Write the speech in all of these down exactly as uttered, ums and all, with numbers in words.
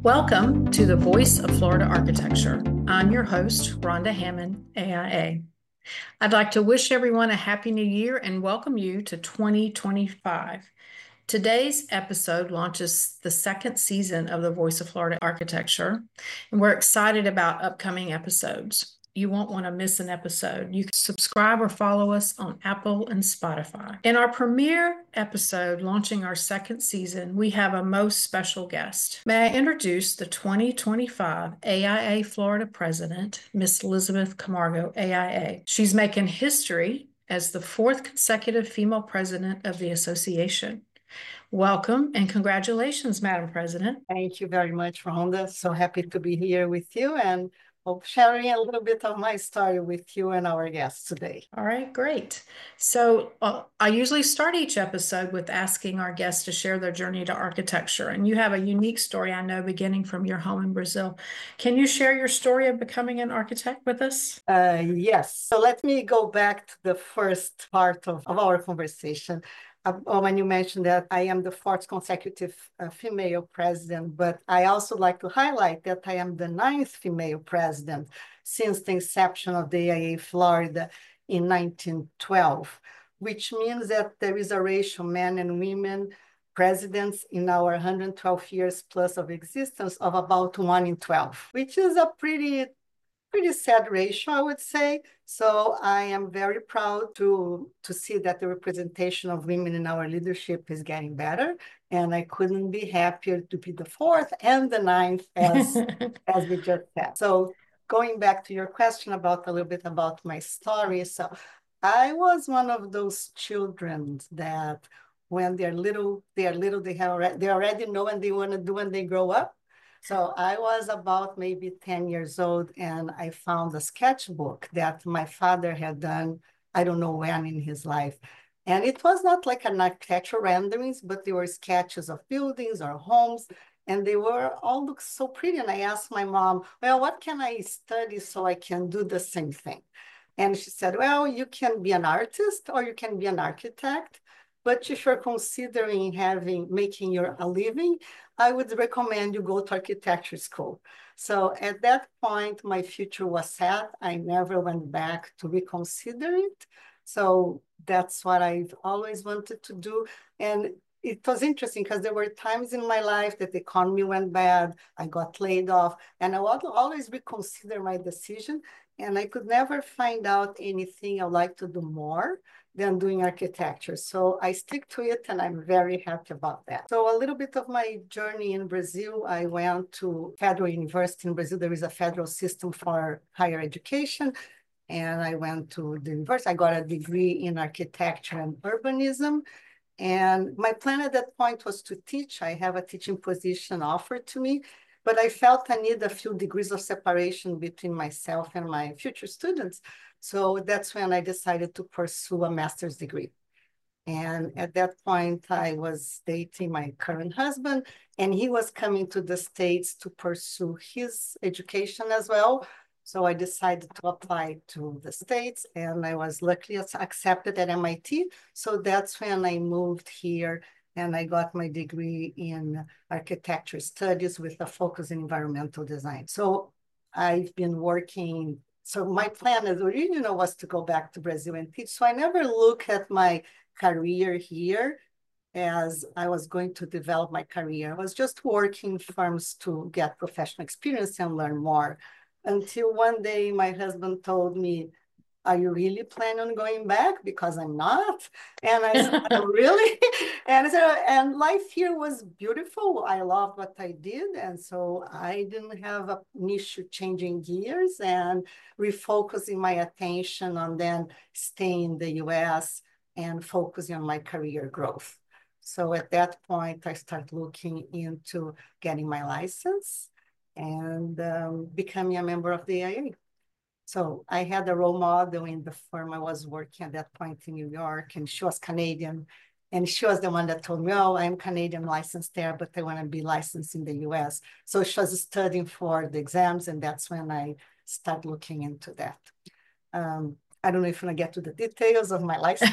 Welcome to the Voice of Florida Architecture. I'm your host, Rhonda Hammond, A I A. I'd like to wish everyone a happy new year and welcome you to twenty twenty-five. Today's episode launches the second season of the Voice of Florida Architecture, and we're excited about upcoming episodes. You won't want to miss an episode. You can subscribe or follow us on Apple and Spotify. In our premiere episode launching our second season, we have a most special guest. May I introduce the twenty twenty-five A I A Florida President, Miss Elizabeth Camargo, A I A. She's making history as the fourth consecutive female president of the association. Welcome and congratulations, Madam President. Thank you very much, Rhonda. So happy to be here with you and hope sharing a little bit of my story with you and our guests today. All right, great. So uh, I usually start each episode with asking our guests to share their journey to architecture. And you have a unique story, I know, beginning from your home in Brazil. Can you share your story of becoming an architect with us? Uh, yes. So let me go back to the first part of, of our conversation. Uh, when you mentioned that I am the fourth consecutive uh, female president, but I also like to highlight that I am the ninth female president since the inception of the A I A Florida in nineteen twelve, which means that there is a ratio men and women presidents in our one hundred twelve years plus of existence of about one in twelve, which is a pretty pretty sad ratio, I would say. So I am very proud to, to see that the representation of women in our leadership is getting better. And I couldn't be happier to be the fourth and the ninth, as, as we just said. So going back to your question about a little bit about my story. So I was one of those children that when they're little, they're little, they have already, they already know what they want to do when they grow up. So I was about maybe ten years old and I found a sketchbook that my father had done, I don't know when in his life. And it was not like an architectural renderings, but they were sketches of buildings or homes. And they were all look so pretty. And I asked my mom, well, what can I study so I can do the same thing? And she said, well, you can be an artist or you can be an architect. But if you're considering having, making your a living, I would recommend you go to architecture school. So at that point, my future was set. I never went back to reconsider it. So that's what I've always wanted to do. And it was interesting because there were times in my life that the economy went bad, I got laid off, and I would always reconsider my decision. And I could never find out anything I'd like to do more than doing architecture. So I stick to it and I'm very happy about that. So a little bit of my journey in Brazil, I went to Federal University in Brazil. There is a federal system for higher education. And I went to the university. I got a degree in architecture and urbanism. And my plan at that point was to teach. I have a teaching position offered to me, but I felt I need a few degrees of separation between myself and my future students. So that's when I decided to pursue a master's degree. And at that point, I was dating my current husband, and he was coming to the States to pursue his education as well. So I decided to apply to the States, and I was luckily accepted at M I T. So that's when I moved here, and I got my degree in architecture studies with a focus in environmental design. So I've been working. So my plan as original was to go back to Brazil and teach. So I never look at my career here as I was going to develop my career. I was just working firms to get professional experience and learn more. Until one day my husband told me, are you really planning on going back? Because I'm not. And I said, oh, really? And, so, and life here was beautiful. I loved what I did. And so I didn't have an issue changing gears and refocusing my attention on then staying in the U S and focusing on my career growth. So at that point, I started looking into getting my license and um, becoming a member of the A I A. So I had a role model in the firm I was working at that point in New York, and she was Canadian. And she was the one that told me, oh, I'm Canadian licensed there, but I want to be licensed in the U S. So she was studying for the exams, and that's when I started looking into that. Um, I don't know if I'm going to get to the details of my license.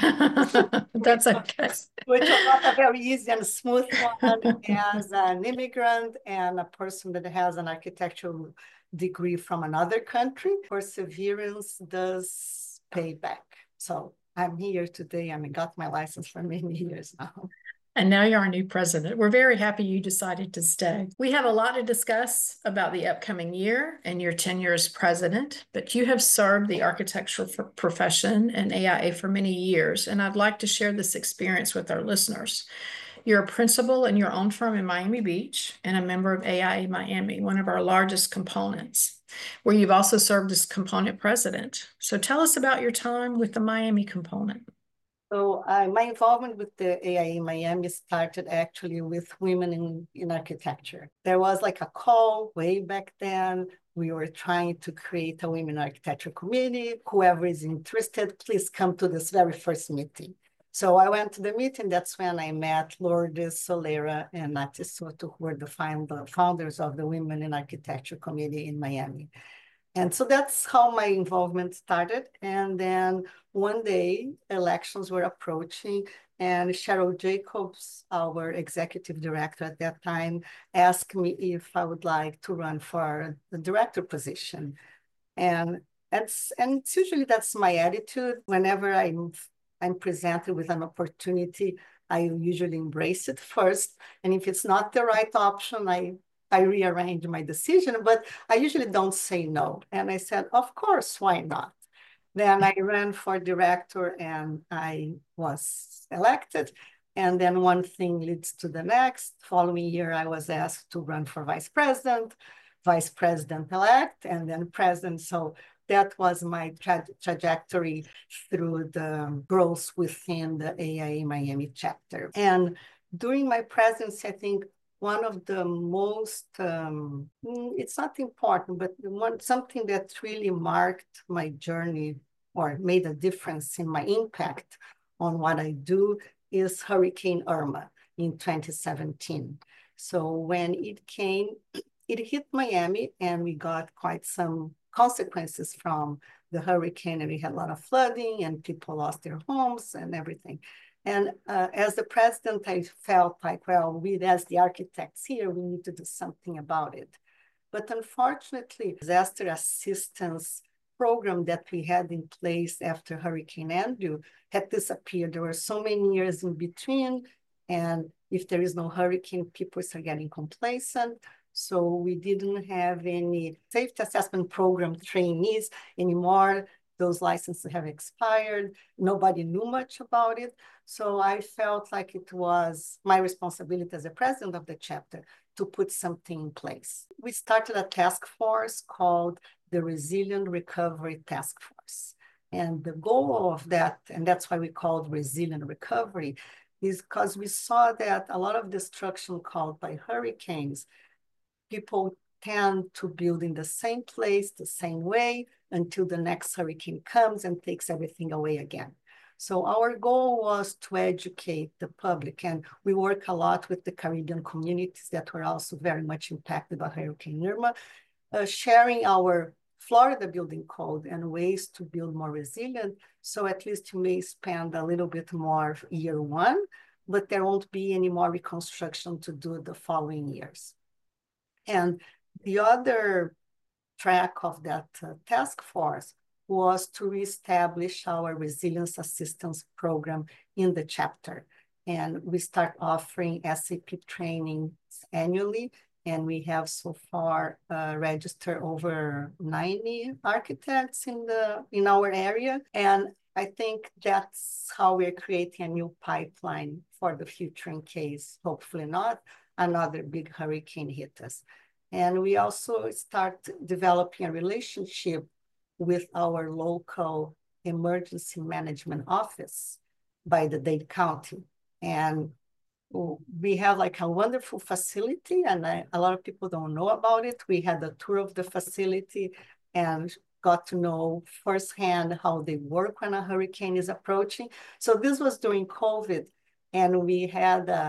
That's okay. Which was not a very easy and smooth one as an immigrant and a person that has an architectural degree from another country. Perseverance does pay back. So I'm here today and I got my license for many years now. And now you're our new president. We're very happy you decided to stay. We have a lot to discuss about the upcoming year and your tenure as president, but you have served the architectural profession and A I A for many years, and I'd like to share this experience with our listeners. You're a principal in your own firm in Miami Beach and a member of A I A Miami, one of our largest components, where you've also served as component president. So tell us about your time with the Miami component. So uh, my involvement with the A I A Miami started actually with women in, in architecture. There was like a call way back then. We were trying to create a women architecture committee. Whoever is interested, please come to this very first meeting. So I went to the meeting. That's when I met Lourdes Solera and Nati Soto, who were the founders of the Women in Architecture Committee in Miami. And so that's how my involvement started. And then one day, elections were approaching, and Cheryl Jacobs, our executive director at that time, asked me if I would like to run for the director position. And that's, and it's usually that's my attitude. Whenever I'm, I'm presented with an opportunity, I usually embrace it first. And if it's not the right option, I I rearrange my decision, but I usually don't say no. And I said, of course, why not? Then I ran for director and I was elected. And then one thing leads to the next. Following year, I was asked to run for vice president, vice president-elect, and then president. So that was my tra trajectory through the growth within the A I A Miami chapter. And during my presidency, I think one of the most, um, it's not important, but one, something that really marked my journey or made a difference in my impact on what I do is Hurricane Irma in twenty seventeen. So when it came, it hit Miami and we got quite some consequences from the hurricane, and we had a lot of flooding and people lost their homes and everything. And uh, as the president, I felt like, well, we as the architects here, we need to do something about it. But unfortunately, disaster assistance program that we had in place after Hurricane Andrew had disappeared. There were so many years in between. And if there is no hurricane, people start getting complacent. So we didn't have any safety assessment program trainees anymore. Those licenses have expired. Nobody knew much about it. So I felt like it was my responsibility as the president of the chapter to put something in place. We started a task force called the Resilient Recovery Task Force. And the goal of that, and that's why we called Resilient Recovery, is because we saw that a lot of destruction caused by hurricanes, people tend to build in the same place, the same way, until the next hurricane comes and takes everything away again. So our goal was to educate the public, and we work a lot with the Caribbean communities that were also very much impacted by Hurricane Irma, uh, sharing our Florida building code and ways to build more resilient. So at least you may spend a little bit more year one, but there won't be any more reconstruction to do the following years. And the other track of that uh, task force was to reestablish our resilience assistance program in the chapter. And we start offering S A P trainings annually. And we have so far uh, registered over ninety architects in, the, in our area. And I think that's how we're creating a new pipeline for the future in case, hopefully not, another big hurricane hit us. And we also start developing a relationship with our local emergency management office by the Dade County. And we have like a wonderful facility, and I, a lot of people don't know about it. We had a tour of the facility and got to know firsthand how they work when a hurricane is approaching. So this was during COVID, and we had a,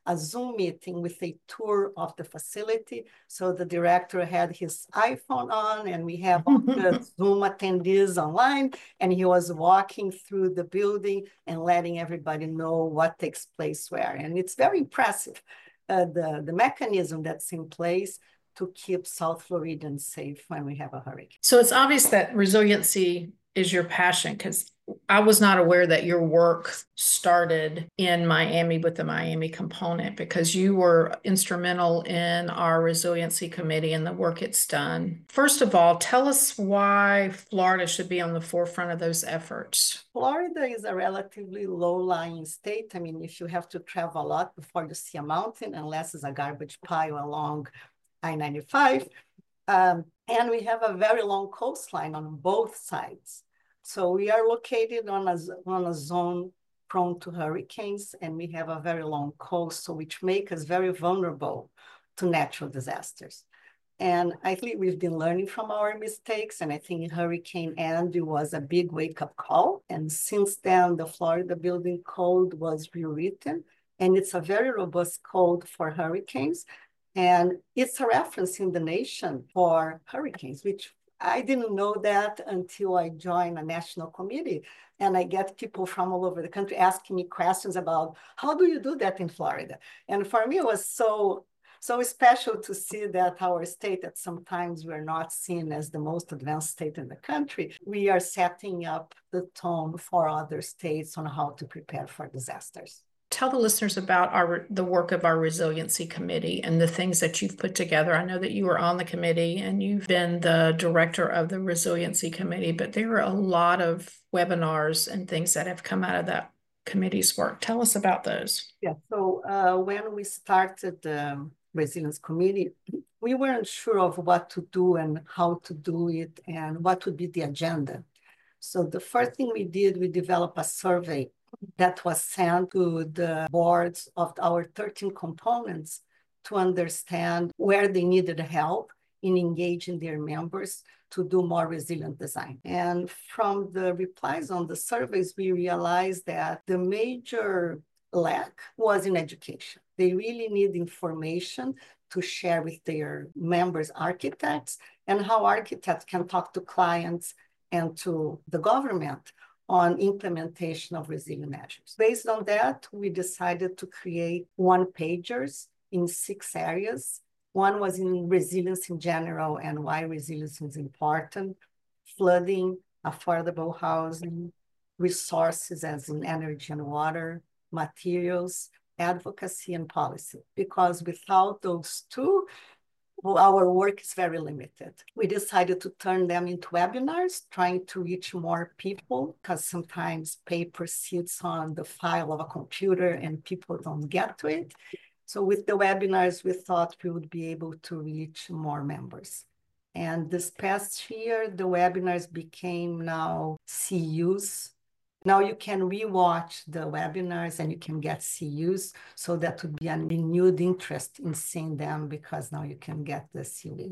a Zoom meeting with a tour of the facility. So the director had his iPhone on, and we have all the Zoom attendees online, and he was walking through the building and letting everybody know what takes place where. And it's very impressive, uh, the, the mechanism that's in place to keep South Floridians safe when we have a hurricane. So it's obvious that resiliency is your passion, because I was not aware that your work started in Miami with the Miami component, because you were instrumental in our resiliency committee and the work it's done. First of all, tell us why Florida should be on the forefront of those efforts. Florida is a relatively low-lying state. I mean, if you have to travel a lot before you see a mountain, unless it's a garbage pile along I ninety-five. Um, and we have a very long coastline on both sides. So we are located on a, on a zone prone to hurricanes, and we have a very long coast, so which make us very vulnerable to natural disasters. And I think we've been learning from our mistakes, and I think Hurricane Andy was a big wake-up call. And since then, the Florida Building Code was rewritten, and it's a very robust code for hurricanes. And it's a reference in the nation for hurricanes, which I didn't know that until I joined a national committee. And I get people from all over the country asking me questions about, how do you do that in Florida? And for me, it was so, so special to see that our state, that sometimes we're not seen as the most advanced state in the country, we are setting up the tone for other states on how to prepare for disasters. Tell the listeners about our the work of our resiliency committee and the things that you've put together. I know that you were on the committee and you've been the director of the resiliency committee, but there are a lot of webinars and things that have come out of that committee's work. Tell us about those. Yeah, so uh, when we started the resilience committee, we weren't sure of what to do and how to do it and what would be the agenda. So the first thing we did, we developed a survey that was sent to the boards of our thirteen components to understand where they needed help in engaging their members to do more resilient design. And from the replies on the surveys, we realized that the major lack was in education. They really need information to share with their members, architects, and how architects can talk to clients and to the government on implementation of resilient measures. Based on that, we decided to create one-pagers in six areas. One was in resilience in general and why resilience is important, flooding, affordable housing, resources as in energy and water, materials, advocacy, and policy. Because without those two, well, our work is very limited. We decided to turn them into webinars, trying to reach more people, because sometimes paper sits on the file of a computer and people don't get to it. So with the webinars, we thought we would be able to reach more members. And this past year, the webinars became now C Us. Now you can rewatch the webinars and you can get C Us. So that would be a renewed interest in seeing them, because now you can get the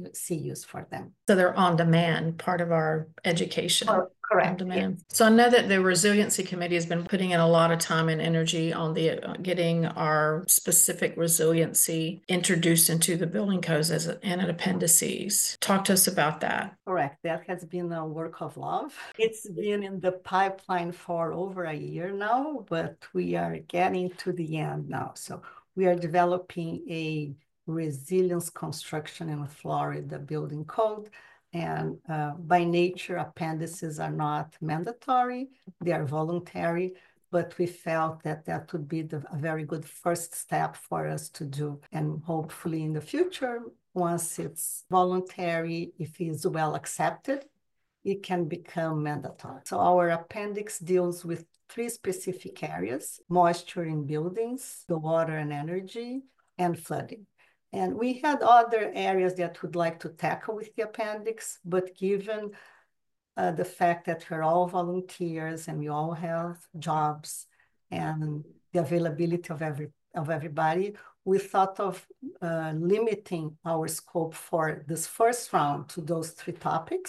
C Us for them. So they're on demand, part of our education. Oh, correct. On demand. Yes. So I know that the resiliency committee has been putting in a lot of time and energy on the uh, getting our specific resiliency introduced into the building codes as a, and an appendices. Talk to us about that. Correct. That has been a work of love. It's been in the pipeline for over a year now, but we are getting to the end now. So we are developing a resilience construction in Florida building code. And uh, by nature, appendices are not mandatory, they are voluntary, but we felt that that would be the, a very good first step for us to do. And hopefully in the future, once it's voluntary, if it's well accepted, it can become mandatory. So our appendix deals with three specific areas: moisture in buildings, the water and energy, and flooding. And we had other areas that we'd like to tackle with the appendix, but given uh, the fact that we're all volunteers and we all have jobs and the availability of every of everybody, we thought of uh, limiting our scope for this first round to those three topics.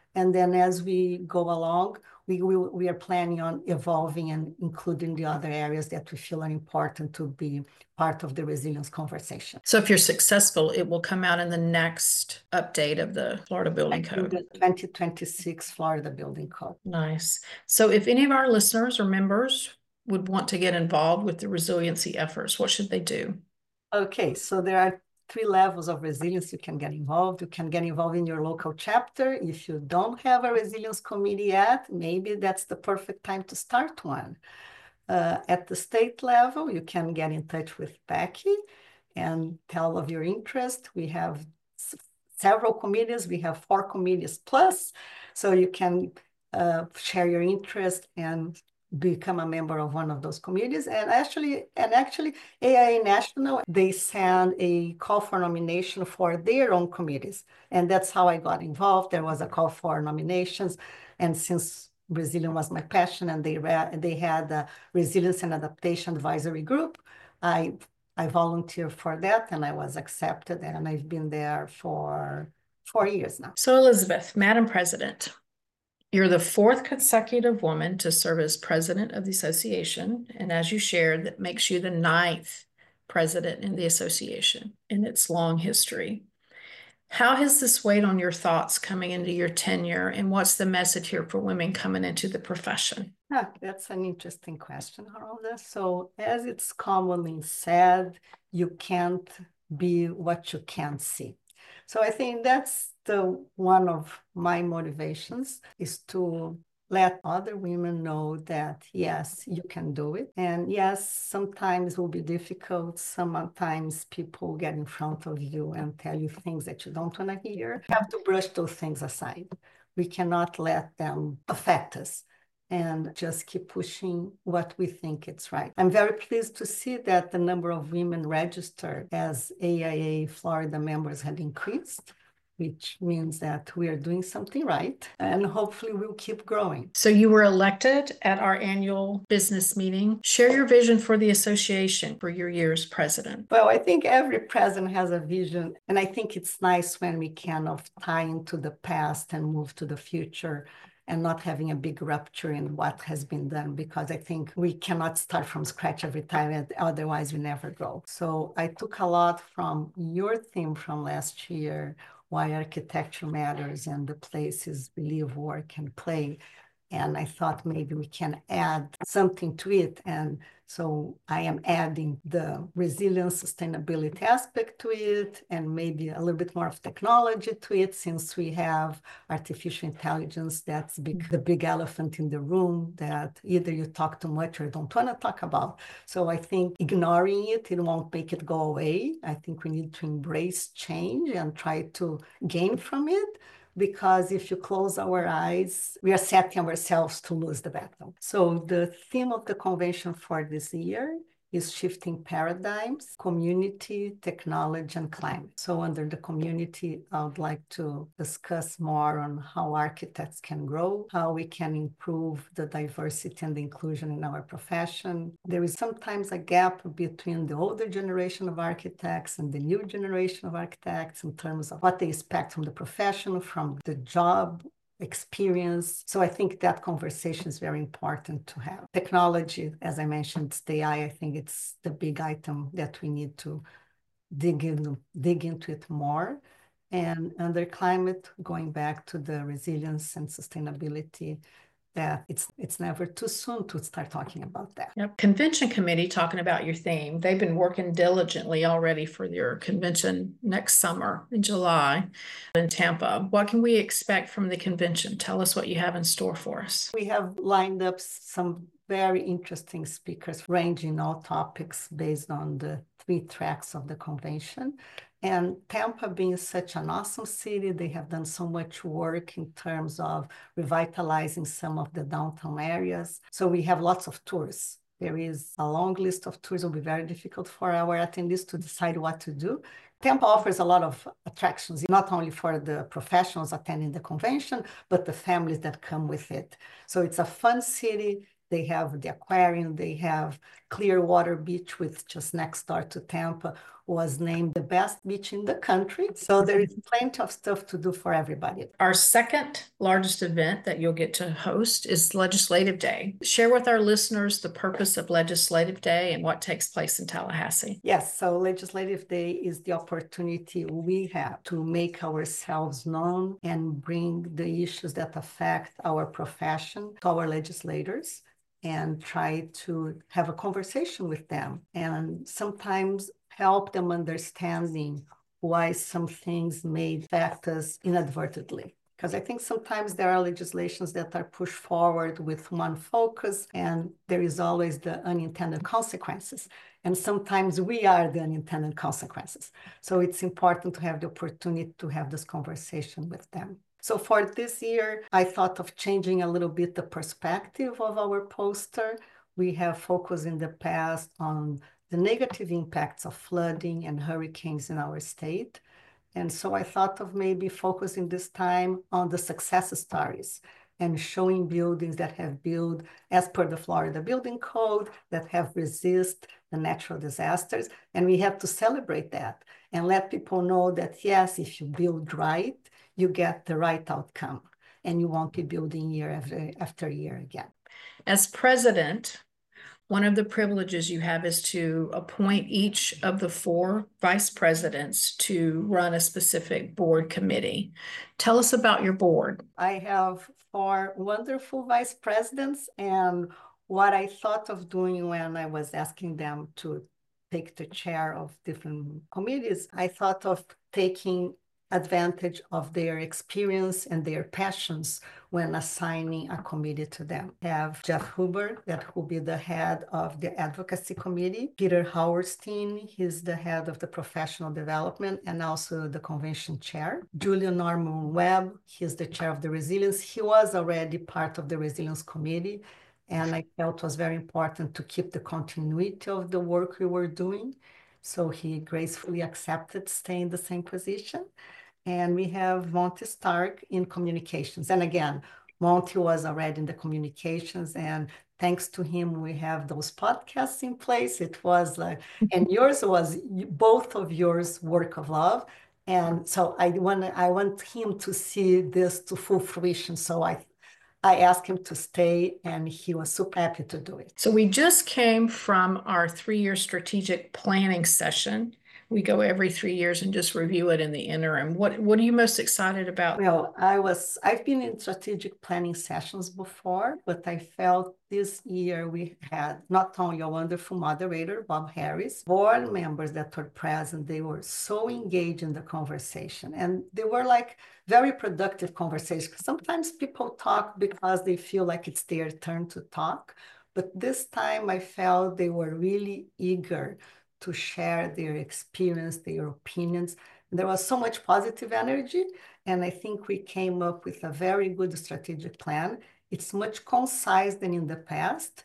And then as we go along, we, we, we are planning on evolving and including the other areas that we feel are important to be part of the resilience conversation. So if you're successful, it will come out in the next update of the Florida Building Code. The twenty twenty-six Florida Building Code. Nice. So if any of our listeners or members would want to get involved with the resiliency efforts, what should they do? Okay, so there are three levels of resilience you can get involved. You can get involved in your local chapter. If you don't have a resilience committee yet, maybe that's the perfect time to start one. Uh, at the state level, you can get in touch with Becky and tell of your interest. We have several committees. We have four committees plus, so you can uh, share your interest and become a member of one of those committees. And actually, and actually, A I A National, they send a call for nomination for their own committees. And that's how I got involved. There was a call for nominations. And since Resilience was my passion, and they, they had a Resilience and Adaptation Advisory Group, I, I volunteered for that, and I was accepted, and I've been there for four years now. So Elizabeth, Madam President, you're the fourth consecutive woman to serve as president of the association. And as you shared, that makes you the ninth president in the association in its long history. How has this weighed on your thoughts coming into your tenure, and what's the message here for women coming into the profession? Ah, that's an interesting question, Rolanda. So as it's commonly said, you can't be what you can't see. So I think that's the one of my motivations, is to let other women know that, yes, you can do it. And yes, sometimes it will be difficult. Sometimes people get in front of you and tell you things that you don't want to hear. You have to brush those things aside. We cannot let them affect us, and just keep pushing what we think it's right. I'm very pleased to see that the number of women registered as A I A Florida members had increased, which means that we are doing something right, and hopefully we'll keep growing. So you were elected at our annual business meeting. Share your vision for the association for your year as president. Well, I think every president has a vision, and I think it's nice when we kind of tie into the past and move to the future, and not having a big rupture in what has been done, because I think we cannot start from scratch every time, and otherwise we never grow. So I took a lot from your theme from last year, why architecture matters and the places we live, work, and play. And I thought maybe we can add something to it. And so I am adding the resilience, sustainability aspect to it, and maybe a little bit more of technology to it, since we have artificial intelligence that's big, the big elephant in the room that either you talk too much or don't want to talk about. So I think ignoring it, it won't make it go away. I think we need to embrace change and try to gain from it. Because if you close our eyes, we are setting ourselves to lose the battle. So the theme of the convention for this year is shifting paradigms, community, technology, and climate. So under the community, I would like to discuss more on how architects can grow, how we can improve the diversity and the inclusion in our profession. There is sometimes a gap between the older generation of architects and the new generation of architects in terms of what they expect from the profession, from the job experience. So I think that conversation is very important to have. Technology, as I mentioned, it's the A I. I think it's the big item that we need to dig in, dig into it more. And under climate, going back to the resilience and sustainability, that it's it's never too soon to start talking about that. Yep. Convention committee, talking about your theme, they've been working diligently already for your convention next summer in July in Tampa. What can we expect from the convention? Tell us what you have in store for us. We have lined up some very interesting speakers, ranging all topics based on the three tracks of the convention. And Tampa being such an awesome city, they have done so much work in terms of revitalizing some of the downtown areas. So we have lots of tours. There is a long list of tours. It will be very difficult for our attendees to decide what to do. Tampa offers a lot of attractions, not only for the professionals attending the convention, but the families that come with it. So it's a fun city. They have the aquarium, they have Clearwater Beach, which just next door to Tampa, was named the best beach in the country. So there is plenty of stuff to do for everybody. Our second largest event that you'll get to host is Legislative Day. Share with our listeners the purpose of Legislative Day and what takes place in Tallahassee. Yes, so Legislative Day is the opportunity we have to make ourselves known and bring the issues that affect our profession to our legislators and try to have a conversation with them and sometimes help them understanding why some things may affect us inadvertently. Because I think sometimes there are legislations that are pushed forward with one focus, and there is always the unintended consequences. And sometimes we are the unintended consequences. So it's important to have the opportunity to have this conversation with them. So for this year, I thought of changing a little bit the perspective of our poster. We have focused in the past on the negative impacts of flooding and hurricanes in our state. And so I thought of maybe focusing this time on the success stories and showing buildings that have built as per the Florida Building Code, that have resisted the natural disasters. And we have to celebrate that and let people know that, yes, if you build right, you get the right outcome and you won't be building year after, after year again. As president, one of the privileges you have is to appoint each of the four vice presidents to run a specific board committee. Tell us about your board. I have four wonderful vice presidents, and what I thought of doing when I was asking them to take the chair of different committees, I thought of taking advantage of their experience and their passions when assigning a committee to them. I have Jeff Huber, that will be the head of the advocacy committee. Peter Hauerstein, he's the head of the professional development and also the convention chair. Julian Norman Webb, he's the chair of the resilience. He was already part of the resilience committee, and I felt it was very important to keep the continuity of the work we were doing. So he gracefully accepted staying in the same position. And we have Monty Stark in communications. And again, Monty was already in the communications, and thanks to him, we have those podcasts in place. It was like, and yours was both of yours work of love. And so I want, I want him to see this to full fruition. So I I asked him to stay, and he was super happy to do it. So we just came from our three-year strategic planning session. We go every three years and just review it in the interim. What, what are you most excited about? Well, I was, I've been in strategic planning sessions before, but I felt this year we had not only a wonderful moderator, Bob Harris, board members that were present. They were so engaged in the conversation, and they were like very productive conversations. Sometimes people talk because they feel like it's their turn to talk, but this time I felt they were really eager to share their experience, their opinions. There was so much positive energy, and I think we came up with a very good strategic plan. It's much concise than in the past,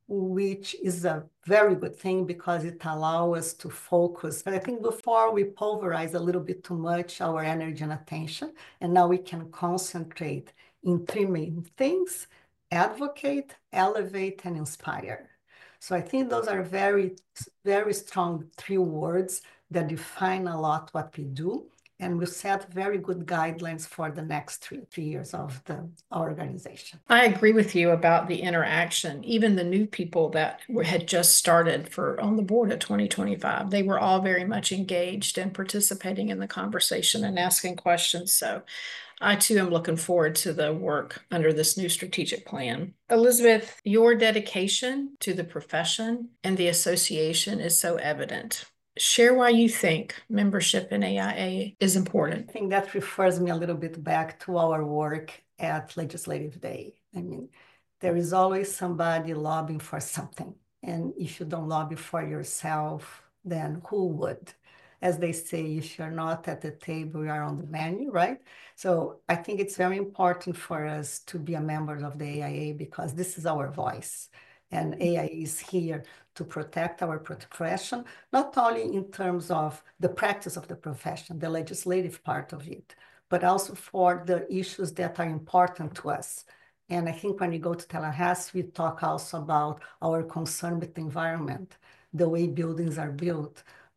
which is a very good thing because it allows us to focus. But I think before we pulverize a little bit too much our energy and attention, and now we can concentrate in three main things: advocate, elevate, and inspire. So I think those are very, very strong three words that define a lot what we do, and will set very good guidelines for the next three, three years of the our organization. I agree with you about the interaction. Even the new people that were, had just started for on the board of twenty twenty-five, they were all very much engaged and participating in the conversation and asking questions. So I too am looking forward to the work under this new strategic plan. Elizabeth, your dedication to the profession and the association is so evident. Share why you think membership in A I A is important. I think that refers me a little bit back to our work at Legislative Day. I mean, there is always somebody lobbying for something. And if you don't lobby for yourself, then who would? As they say, if you're not at the table, you are on the menu, right? So I think it's very important for us to be a member of the A I A because this is our voice. And A I A is here to protect our profession, not only in terms of the practice of the profession, the legislative part of it, but also for the issues that are important to us. And I think when we go to Tallahassee, we talk also about our concern with the environment, the way buildings are built,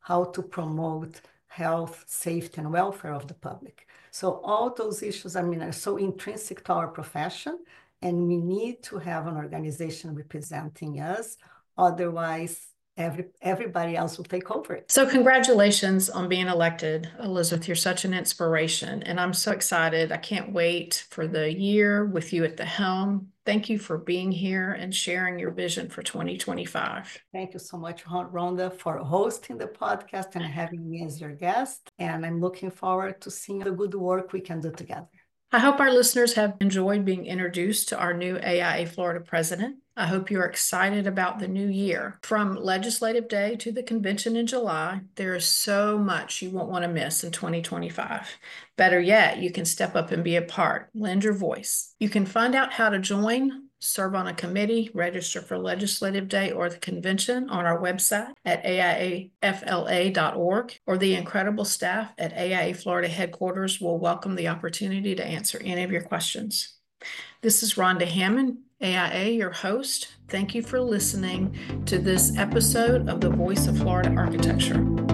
how to promote health, safety, and welfare of the public. So all those issues, I mean, are so intrinsic to our profession, and we need to have an organization representing us. Otherwise, every, everybody else will take over it. So congratulations on being elected, Elizabeth. You're such an inspiration, and I'm so excited. I can't wait for the year with you at the helm. Thank you for being here and sharing your vision for twenty twenty-five. Thank you so much, Rhonda, for hosting the podcast and having me as your guest. And I'm looking forward to seeing the good work we can do together. I hope our listeners have enjoyed being introduced to our new A I A Florida president. I hope you're excited about the new year. From Legislative Day to the convention in July, there is so much you won't want to miss in twenty twenty-five. Better yet, you can step up and be a part, lend your voice. You can find out how to join, serve on a committee, register for Legislative Day or the convention on our website at A I A F L A dot org, or the incredible staff at A I A Florida headquarters will welcome the opportunity to answer any of your questions. This is Rhonda Hammond, A I A, your host. Thank you for listening to this episode of The Voice of Florida Architecture.